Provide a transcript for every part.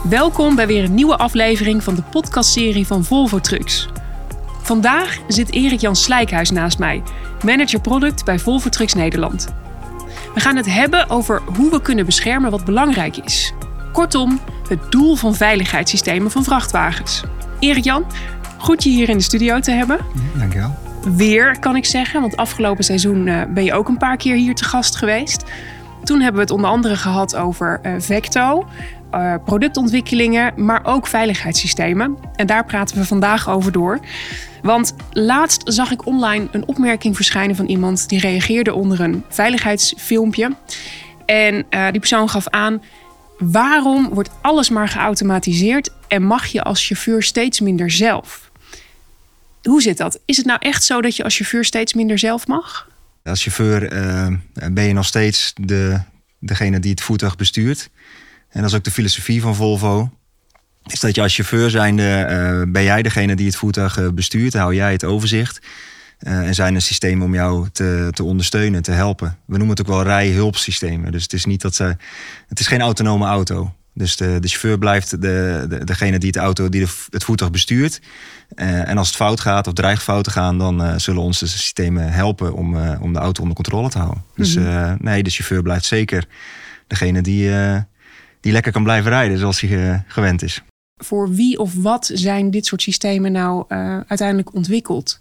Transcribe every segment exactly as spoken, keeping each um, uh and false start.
Welkom bij weer een nieuwe aflevering van de podcastserie van Volvo Trucks. Vandaag zit Erik-Jan Slijkhuis naast mij, manager product bij Volvo Trucks Nederland. We gaan het hebben over hoe we kunnen beschermen wat belangrijk is. Kortom, het doel van veiligheidssystemen van vrachtwagens. Erik-Jan, goed je hier in de studio te hebben. Dankjewel. Weer, kan ik zeggen, want afgelopen seizoen uh, ben je ook een paar keer hier te gast geweest. Toen hebben we het onder andere gehad over uh, Vecto, uh, productontwikkelingen, maar ook veiligheidssystemen. En daar praten we vandaag over door. Want laatst zag ik online een opmerking verschijnen van iemand die reageerde onder een veiligheidsfilmpje. En uh, die persoon gaf aan: waarom wordt alles maar geautomatiseerd en mag je als chauffeur steeds minder zelf? Hoe zit dat? Is het nou echt zo dat je als chauffeur steeds minder zelf mag? Als chauffeur uh, ben je nog steeds de, degene die het voertuig bestuurt. En dat is ook de filosofie van Volvo. Is dat je als chauffeur zijnde, uh, ben jij degene die het voertuig uh, bestuurt. Hou jij het overzicht. Uh, en zijn er systemen om jou te, te ondersteunen, te helpen. We noemen het ook wel rijhulpsystemen. Dus het is niet dat ze, het is geen autonome auto. Dus de, de chauffeur blijft de, de, degene die het, auto, die de, het voertuig bestuurt. Uh, en als het fout gaat of dreigt fout te gaan, dan uh, zullen onze systemen helpen om, uh, om de auto onder controle te houden. Dus uh, nee, de chauffeur blijft zeker degene die, uh, die lekker kan blijven rijden zoals hij uh, gewend is. Voor wie of wat zijn dit soort systemen nou uh, uiteindelijk ontwikkeld?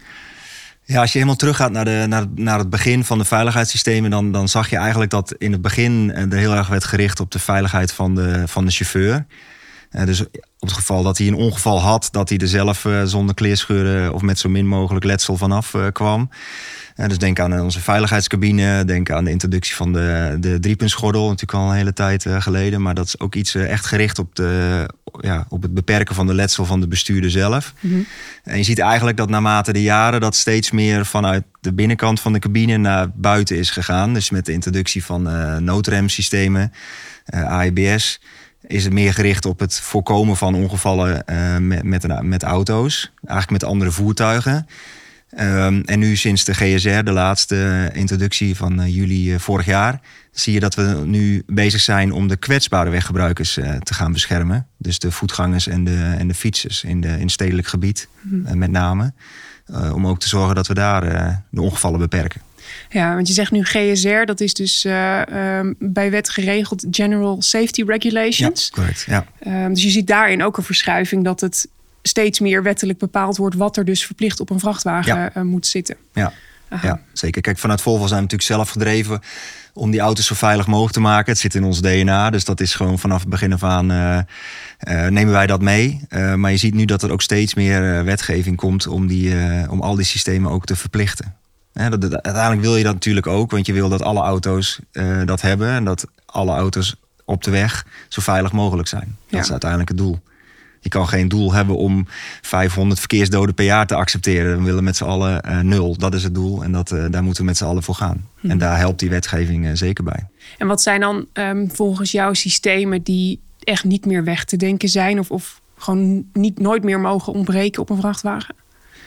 Ja, als je helemaal teruggaat naar, de, naar, naar het begin van de veiligheidssystemen, dan, dan zag je eigenlijk dat in het begin er heel erg werd gericht op de veiligheid van de, van de chauffeur. Uh, dus op het geval dat hij een ongeval had, dat hij er zelf uh, zonder kleerscheuren of met zo min mogelijk letsel vanaf uh, kwam. Uh, dus denk aan onze veiligheidscabine, denk aan de introductie van de, de driepuntsgordel, natuurlijk al een hele tijd uh, geleden. Maar dat is ook iets uh, echt gericht op, de, ja, op het beperken van de letsel van de bestuurder zelf. Mm-hmm. En je ziet eigenlijk dat naarmate de jaren dat steeds meer vanuit de binnenkant van de cabine naar buiten is gegaan. Dus met de introductie van uh, noodremsystemen, uh, A E B S, is het meer gericht op het voorkomen van ongevallen uh, met, met, met auto's. Eigenlijk met andere voertuigen. Um, en nu sinds de G S R, de laatste introductie van uh, juli uh, vorig jaar, zie je dat we nu bezig zijn om de kwetsbare weggebruikers uh, te gaan beschermen. Dus de voetgangers en de, en de fietsers in, de, in het stedelijk gebied, mm. uh, met name. Uh, om ook te zorgen dat we daar uh, de ongevallen beperken. Ja, want je zegt nu G S R, dat is dus uh, um, bij wet geregeld General Safety Regulations. Ja, correct. Ja. Um, dus je ziet daarin ook een verschuiving dat het steeds meer wettelijk bepaald wordt wat er dus verplicht op een vrachtwagen ja. uh, moet zitten. Ja. ja, zeker. Kijk, vanuit Volvo zijn we natuurlijk zelf gedreven om die auto's zo veilig mogelijk te maken. Het zit in ons D N A, dus dat is gewoon vanaf het begin af aan uh, uh, nemen wij dat mee. Uh, maar je ziet nu dat er ook steeds meer uh, wetgeving komt om, die, uh, om al die systemen ook te verplichten. Ja, dat, dat, uiteindelijk wil je dat natuurlijk ook, want je wil dat alle auto's uh, dat hebben en dat alle auto's op de weg zo veilig mogelijk zijn. Dat ja. is uiteindelijk het doel. Je kan geen doel hebben om vijfhonderd verkeersdoden per jaar te accepteren. We willen met z'n allen uh, nul. Dat is het doel en dat, uh, daar moeten we met z'n allen voor gaan. Hmm. En daar helpt die wetgeving uh, zeker bij. En wat zijn dan um, volgens jou systemen die echt niet meer weg te denken zijn of, of gewoon niet, nooit meer mogen ontbreken op een vrachtwagen?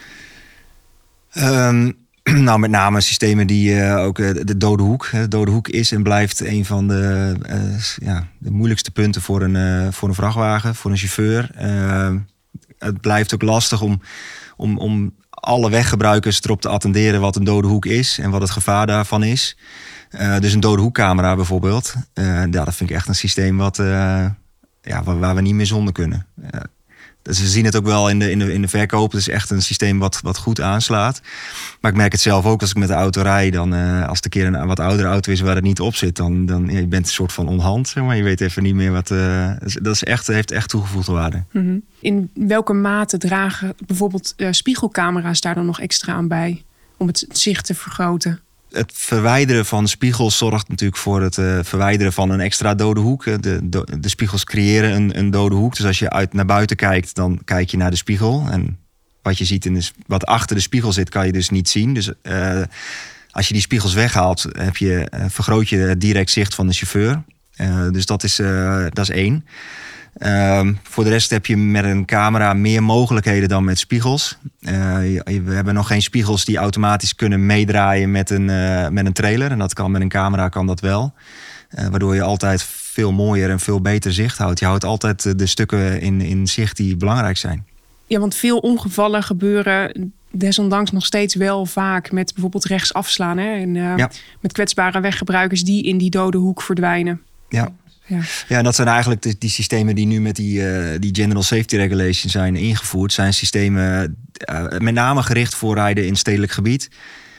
Um, Nou, met name systemen die uh, ook uh, de dode hoek. De dode hoek is en blijft een van de, uh, ja, de moeilijkste punten voor een, uh, voor een vrachtwagen, voor een chauffeur. Uh, het blijft ook lastig om, om, om alle weggebruikers erop te attenderen wat een dode hoek is en wat het gevaar daarvan is. Uh, dus een dode hoekcamera bijvoorbeeld. Uh, ja, dat vind ik echt een systeem wat, uh, ja, waar, waar we niet meer zonder kunnen. Uh, Dus we zien het ook wel in de, in de, in de verkoop. Het is echt een systeem wat, wat goed aanslaat. Maar ik merk het zelf ook als ik met de auto rijd. Dan, uh, als het een keer een wat oudere auto is waar het niet op zit. Dan, dan ja, je bent een soort van onhand. Zeg maar. Je weet even niet meer wat. Uh, dat is echt, heeft echt toegevoegde waarde. Mm-hmm. In welke mate dragen bijvoorbeeld uh, spiegelcamera's daar dan nog extra aan bij? Om het zicht te vergroten? Het verwijderen van spiegels zorgt natuurlijk voor het uh, verwijderen van een extra dode hoek. De, de, de spiegels creëren een, een dode hoek. Dus als je uit naar buiten kijkt, dan kijk je naar de spiegel. En wat je ziet, in de, wat achter de spiegel zit, kan je dus niet zien. Dus uh, als je die spiegels weghaalt, heb je, uh, vergroot je het direct zicht van de chauffeur. Uh, dus dat is, uh, dat is één. Um, voor de rest heb je met een camera meer mogelijkheden dan met spiegels. Uh, we hebben nog geen spiegels die automatisch kunnen meedraaien met een, uh, met een trailer. En dat kan met een camera kan dat wel. Uh, waardoor je altijd veel mooier en veel beter zicht houdt. Je houdt altijd de stukken in, in zicht die belangrijk zijn. Ja, want veel ongevallen gebeuren desondanks nog steeds wel vaak met bijvoorbeeld rechts afslaan. Hè? En, uh, ja. Met kwetsbare weggebruikers die in die dode hoek verdwijnen. Ja. Ja. ja, en dat zijn eigenlijk de, die systemen die nu met die, uh, die General Safety Regulation zijn ingevoerd. Zijn systemen uh, met name gericht voor rijden in stedelijk gebied.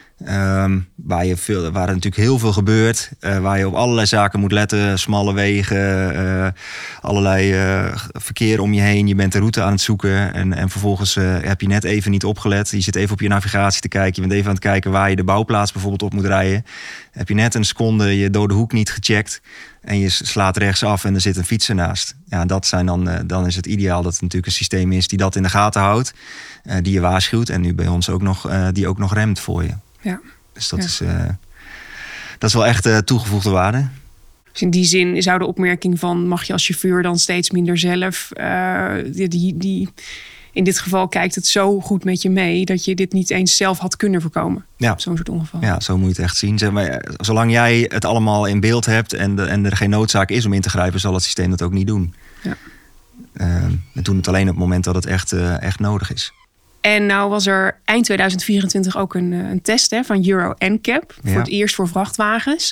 Um, waar, je veel, waar er natuurlijk heel veel gebeurt. Uh, waar je op allerlei zaken moet letten. Smalle wegen, uh, allerlei uh, verkeer om je heen. Je bent de route aan het zoeken. En, en vervolgens uh, heb je net even niet opgelet. Je zit even op je navigatie te kijken. Je bent even aan het kijken waar je de bouwplaats bijvoorbeeld op moet rijden. Heb je net een seconde je dode hoek niet gecheckt. En je slaat rechts af en er zit een fietser naast. Ja, dat zijn dan, uh, dan is het ideaal dat het natuurlijk een systeem is die dat in de gaten houdt. Uh, die je waarschuwt. En nu bij ons ook nog, uh, die ook nog remt voor je. Ja. Dus dat, ja. is, uh, dat is wel echt uh, toegevoegde waarde. Dus in die zin zou de opmerking van mag je als chauffeur dan steeds minder zelf. Uh, die, die, in dit geval kijkt het zo goed met je mee dat je dit niet eens zelf had kunnen voorkomen. Ja. Zo'n soort ongeval. Ja, zo moet je het echt zien. Zeg maar, zolang jij het allemaal in beeld hebt en, de, en er geen noodzaak is om in te grijpen, zal het systeem dat ook niet doen. Ja. Uh, we doen het alleen op het moment dat het echt, uh, echt nodig is. En nou was er eind tweeduizend vierentwintig ook een, een test hè, van Euro N C A P. Ja. Voor het eerst voor vrachtwagens.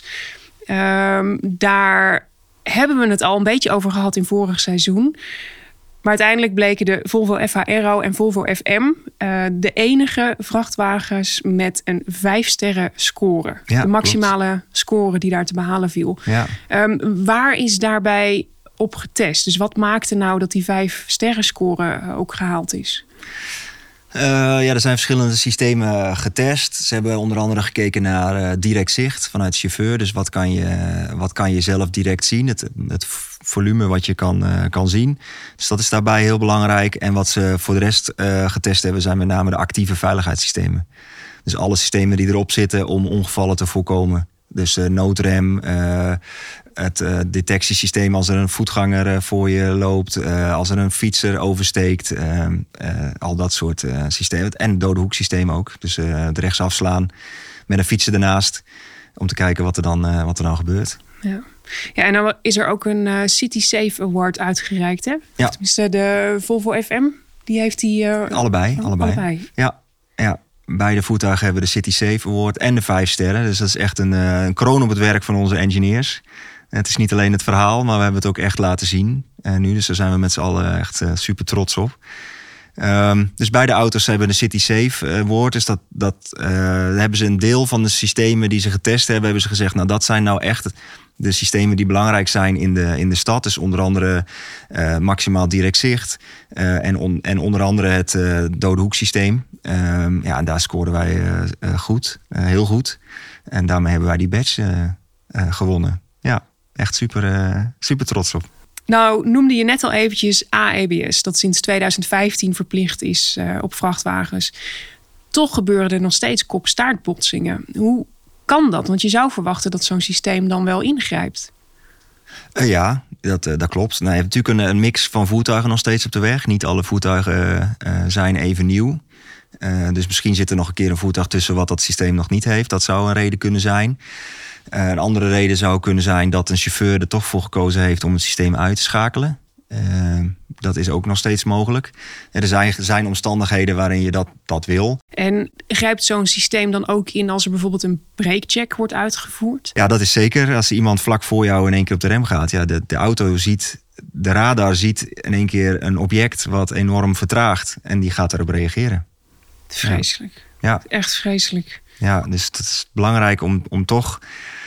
Um, daar hebben we het al een beetje over gehad in vorig seizoen. Maar uiteindelijk bleken de Volvo F H Aero en Volvo F M... Uh, de enige vrachtwagens met een vijf sterren score. Ja, de maximale klopt. Score die daar te behalen viel. Ja. Um, waar is daarbij op getest? Dus wat maakte nou dat die vijf sterren score ook gehaald is? Uh, ja, er zijn verschillende systemen getest. Ze hebben onder andere gekeken naar uh, direct zicht vanuit de chauffeur. Dus wat kan je, wat kan je zelf direct zien? Het, het volume wat je kan, uh, kan zien. Dus dat is daarbij heel belangrijk. En wat ze voor de rest uh, getest hebben zijn met name de actieve veiligheidssystemen. Dus alle systemen die erop zitten om ongevallen te voorkomen. Dus uh, noodrem, uh, het uh, detectiesysteem als er een voetganger uh, voor je loopt, uh, als er een fietser oversteekt, uh, uh, al dat soort uh, systemen. En het dode hoeksysteem ook. Dus uh, het rechtsafslaan met een fietser ernaast om te kijken wat er dan, uh, wat er dan gebeurt. Ja. Ja, en dan is er ook een uh, City Safe Award uitgereikt, hè? Ja. Tenminste, de Volvo F M, die heeft die... Uh, allebei, allebei. allebei. Ja, ja. Beide voertuigen hebben de City Safe Award en de vijf sterren. Dus dat is echt een, een kroon op het werk van onze engineers. Het is niet alleen het verhaal, maar we hebben het ook echt laten zien. En nu, dus daar zijn we met z'n allen echt uh, super trots op. Um, dus beide auto's hebben de City Safe Award. Dus dat, dat uh, hebben ze een deel van de systemen die ze getest hebben, hebben ze gezegd, nou dat zijn nou echt de systemen die belangrijk zijn in de, in de stad. Dus onder andere uh, maximaal direct zicht. Uh, en, on, en onder andere het uh, dode hoeksysteem. Uh, ja, en daar scoren wij uh, uh, goed. Uh, heel goed. En daarmee hebben wij die badge uh, uh, gewonnen. Ja, echt super, uh, super trots op. Nou, noemde je net al eventjes A E B S. Dat sinds tweeduizend vijftien verplicht is uh, op vrachtwagens. Toch gebeuren er nog steeds kop-staartbotsingen. Hoe kan dat? Want je zou verwachten dat zo'n systeem dan wel ingrijpt. Uh, ja, dat, uh, dat klopt. Nou, je hebt natuurlijk een, een mix van voertuigen nog steeds op de weg. Niet alle voertuigen uh, zijn even nieuw. Uh, dus misschien zit er nog een keer een voertuig tussen wat dat systeem nog niet heeft. Dat zou een reden kunnen zijn. Uh, een andere reden zou kunnen zijn dat een chauffeur er toch voor gekozen heeft om het systeem uit te schakelen. Uh, dat is ook nog steeds mogelijk. Er zijn, er zijn omstandigheden waarin je dat, dat wil. En grijpt zo'n systeem dan ook in als er bijvoorbeeld een breakcheck wordt uitgevoerd? Ja, dat is zeker. Als iemand vlak voor jou in één keer op de rem gaat. Ja, de, de auto ziet, de radar ziet in één keer een object wat enorm vertraagt. En die gaat erop reageren. Vreselijk. Ja. Echt vreselijk. Ja, dus het is belangrijk om, om toch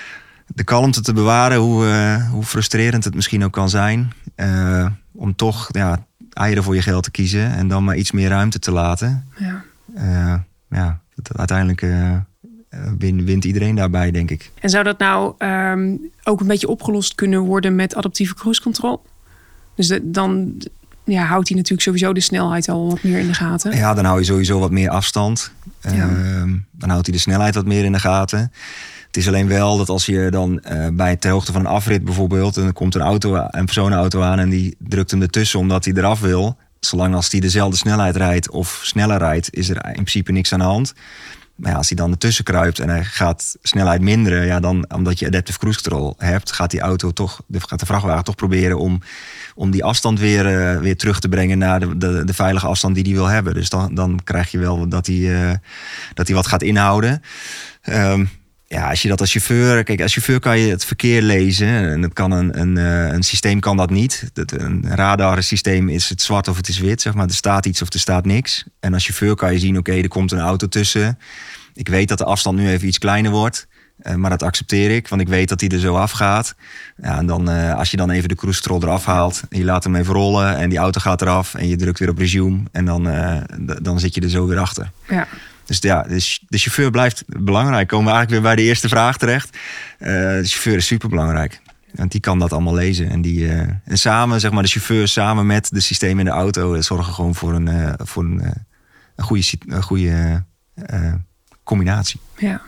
de kalmte te bewaren. Hoe, uh, hoe frustrerend het misschien ook kan zijn. Uh, om toch ja, eieren voor je geld te kiezen. En dan maar iets meer ruimte te laten. Ja. Uh, ja, uiteindelijk uh, win, wint iedereen daarbij, denk ik. En zou dat nou um, ook een beetje opgelost kunnen worden met adaptieve cruise control? Dus de, dan ja, houdt hij natuurlijk sowieso de snelheid al wat meer in de gaten. Ja, dan hou je sowieso wat meer afstand. Ja. Uh, dan houdt hij de snelheid wat meer in de gaten. Het is alleen wel dat als je dan uh, bij ter hoogte van een afrit bijvoorbeeld, en dan komt een auto, een personenauto aan en die drukt hem ertussen omdat hij eraf wil. Zolang als die dezelfde snelheid rijdt of sneller rijdt, is er in principe niks aan de hand. Maar ja, als hij dan ertussen kruipt en hij gaat snelheid minderen, ja, dan omdat je adaptive cruise control hebt, gaat die auto toch, gaat de vrachtwagen toch proberen om, om die afstand weer, uh, weer terug te brengen naar de, de, de veilige afstand die hij wil hebben. Dus dan, dan krijg je wel dat hij, uh, dat hij wat gaat inhouden. Um, Ja, als je dat als chauffeur... Kijk, als chauffeur kan je het verkeer lezen. En dat kan een, een, een systeem kan dat niet. Een radarsysteem is het zwart of het is wit. Zeg maar. Er staat iets of er staat niks. En als chauffeur kan je zien, oké, okay, er komt een auto tussen. Ik weet dat de afstand nu even iets kleiner wordt. Uh, maar dat accepteer ik, want ik weet dat hij er zo afgaat. Ja, en dan, uh, als je dan even de cruise control eraf haalt... en je laat hem even rollen en die auto gaat eraf... en je drukt weer op resume en dan, uh, d- dan zit je er zo weer achter. Ja. Dus ja, de chauffeur blijft belangrijk. Komen we eigenlijk weer bij de eerste vraag terecht. Uh, de chauffeur is superbelangrijk. Want die kan dat allemaal lezen. En, die, uh, en samen, zeg maar, de chauffeur samen met de systemen in de auto... zorgen gewoon voor een, uh, voor een, uh, een goede, een goede uh, combinatie. Ja.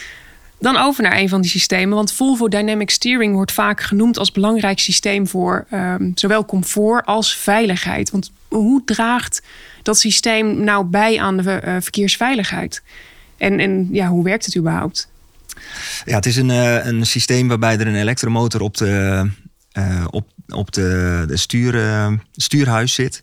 Dan over naar een van die systemen. Want Volvo Dynamic Steering wordt vaak genoemd als belangrijk systeem... voor um, zowel comfort als veiligheid. Want hoe draagt dat systeem nou bij aan de uh, verkeersveiligheid? En, en ja, hoe werkt het überhaupt? Ja, het is een, uh, een systeem waarbij er een elektromotor op de, uh, op, op de, de stuur, uh, stuurhuis zit.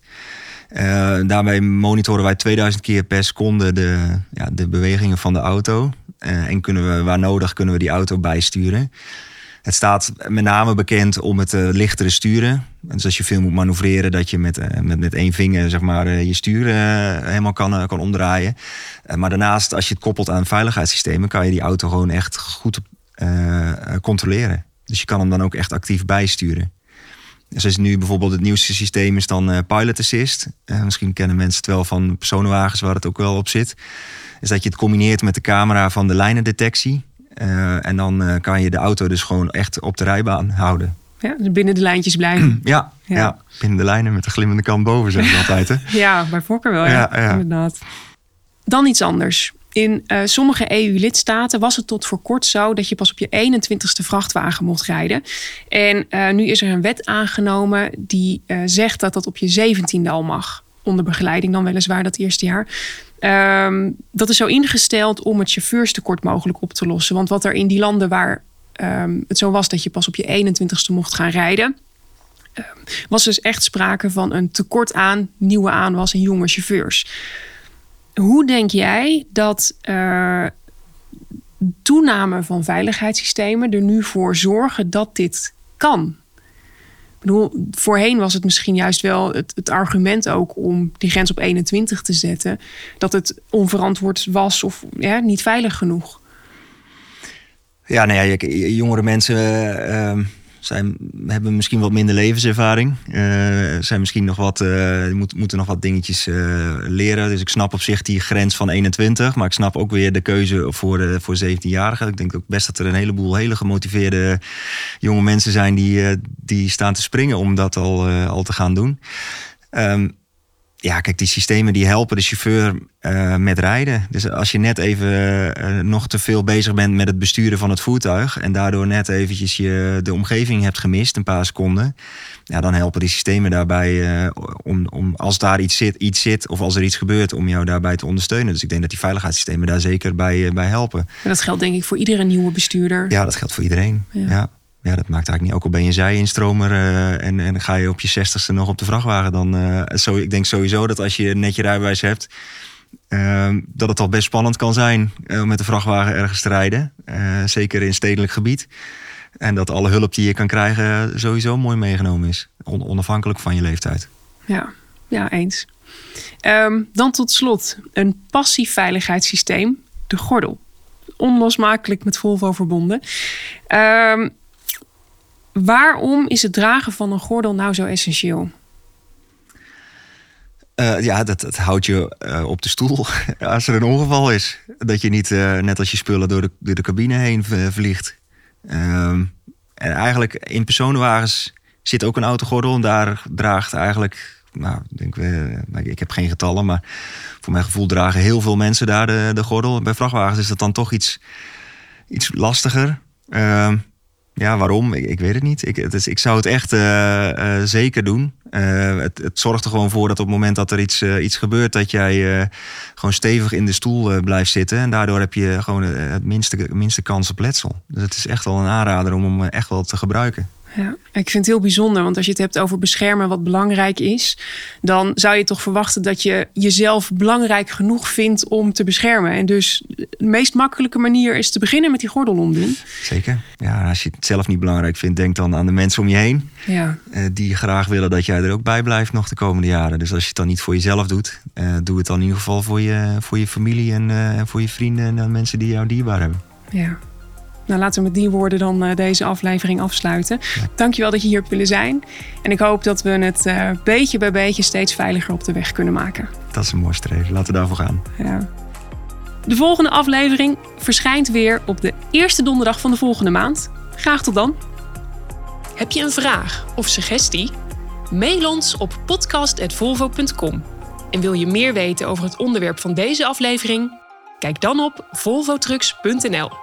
Uh, daarbij monitoren wij tweeduizend keer per seconde de, ja, de bewegingen van de auto. Uh, en kunnen we, waar nodig kunnen we die auto bijsturen. Het staat met name bekend om het uh, lichtere sturen. Dus als je veel moet manoeuvreren, dat je met, uh, met, met één vinger zeg maar, uh, je stuur uh, helemaal kan, uh, kan omdraaien. Uh, maar daarnaast, als je het koppelt aan veiligheidssystemen, kan je die auto gewoon echt goed uh, controleren. Dus je kan hem dan ook echt actief bijsturen. Dus als nu bijvoorbeeld het nieuwste systeem is dan uh, Pilot Assist. Uh, misschien kennen mensen het wel van personenwagens waar het ook wel op zit. Is dat je het combineert met de camera van de lijnendetectie. Uh, en dan uh, kan je de auto dus gewoon echt op de rijbaan houden. Ja, dus binnen de lijntjes blijven. Ja, ja. ja, binnen de lijnen met de glimmende kant boven, zeg ik altijd. Hè? Ja, bij voorkeur wel, ja, ja, ja. Inderdaad. Dan iets anders. In uh, sommige E U-lidstaten was het tot voor kort zo... dat je pas op je eenentwintigste vrachtwagen mocht rijden. En uh, nu is er een wet aangenomen die uh, zegt dat dat op je zeventiende al mag. Onder begeleiding dan weliswaar dat eerste jaar. Um, dat is zo ingesteld om het chauffeurstekort mogelijk op te lossen. Want wat er in die landen waar um, het zo was dat je pas op je eenentwintigste mocht gaan rijden... Um, was dus echt sprake van een tekort aan nieuwe aanwas en jonge chauffeurs. Hoe denk jij dat uh, toename van veiligheidssystemen er nu voor zorgen dat dit kan? Ik bedoel, voorheen was het misschien juist wel het, het argument ook om die grens op eenentwintig te zetten. Dat het onverantwoord was of ja, niet veilig genoeg. Ja, nou ja, jongere mensen uh, zijn, hebben misschien wat minder levenservaring. Uh, zijn misschien nog wat, uh, moet, moeten nog wat dingetjes uh, leren. Dus ik snap op zich die grens van eenentwintig. Maar ik snap ook weer de keuze voor, de, voor zeventienjarigen. Ik denk ook best dat er een heleboel hele gemotiveerde jonge mensen zijn die, uh, die staan te springen om dat al, uh, al te gaan doen. Um, Ja, kijk, die systemen die helpen de chauffeur uh, met rijden. Dus als je net even uh, nog te veel bezig bent met het besturen van het voertuig... en daardoor net eventjes je de omgeving hebt gemist, een paar seconden... ja, dan helpen die systemen daarbij uh, om, om als daar iets zit, iets zit of als er iets gebeurt... om jou daarbij te ondersteunen. Dus ik denk dat die veiligheidssystemen daar zeker bij, uh, bij helpen. En dat geldt denk ik voor iedere nieuwe bestuurder. Ja, dat geldt voor iedereen, ja. ja. Ja, dat maakt eigenlijk niet. Ook al ben je zij-instromer uh, en, en ga je op je zestigste nog op de vrachtwagen. Dan, uh, zo, ik denk sowieso dat als je net je rijbewijs hebt... Uh, dat het al best spannend kan zijn uh, met de vrachtwagen ergens te rijden. Uh, zeker in stedelijk gebied. En dat alle hulp die je kan krijgen sowieso mooi meegenomen is. On- onafhankelijk van je leeftijd. Ja, ja eens. Um, dan tot slot een passief veiligheidssysteem. De gordel. Onlosmakelijk met Volvo verbonden. Um, Waarom is het dragen van een gordel nou zo essentieel? Uh, ja, dat, dat houdt je uh, op de stoel als er een ongeval is. Dat je niet uh, net als je spullen door de, door de cabine heen vliegt. Um, en eigenlijk in personenwagens zit ook een autogordel. En daar draagt eigenlijk, nou, denk we, ik heb geen getallen, maar voor mijn gevoel dragen heel veel mensen daar de, de gordel. Bij vrachtwagens is dat dan toch iets, iets lastiger. Um, Ja, waarom? Ik, ik weet het niet. Ik, het is, ik zou het echt uh, uh, zeker doen. Uh, het, het zorgt er gewoon voor dat op het moment dat er iets, uh, iets gebeurt... dat jij uh, gewoon stevig in de stoel uh, blijft zitten. En daardoor heb je gewoon uh, het minste, minste kans op letsel. Dus het is echt wel een aanrader om hem echt wel te gebruiken. Ja, ik vind het heel bijzonder, want als je het hebt over beschermen wat belangrijk is, dan zou je toch verwachten dat je jezelf belangrijk genoeg vindt om te beschermen. En dus de meest makkelijke manier is te beginnen met die gordel omdoen. Zeker. Ja, als je het zelf niet belangrijk vindt, denk dan aan de mensen om je heen. Ja. Uh, die graag willen dat jij er ook bij blijft nog de komende jaren. Dus als je het dan niet voor jezelf doet, uh, doe het dan in ieder geval voor je, voor je familie en uh, voor je vrienden en de mensen die jou dierbaar hebben. Ja. Nou, laten we met die woorden dan uh, deze aflevering afsluiten. Ja. Dankjewel dat je hier hebt willen zijn. En ik hoop dat we het uh, beetje bij beetje steeds veiliger op de weg kunnen maken. Dat is een mooi streven. Laten we daarvoor gaan. Ja. De volgende aflevering verschijnt weer op de eerste donderdag van de volgende maand. Graag tot dan. Heb je een vraag of suggestie? Mail ons op podcast at volvo punt com. En wil je meer weten over het onderwerp van deze aflevering? Kijk dan op volvo trucks punt n l.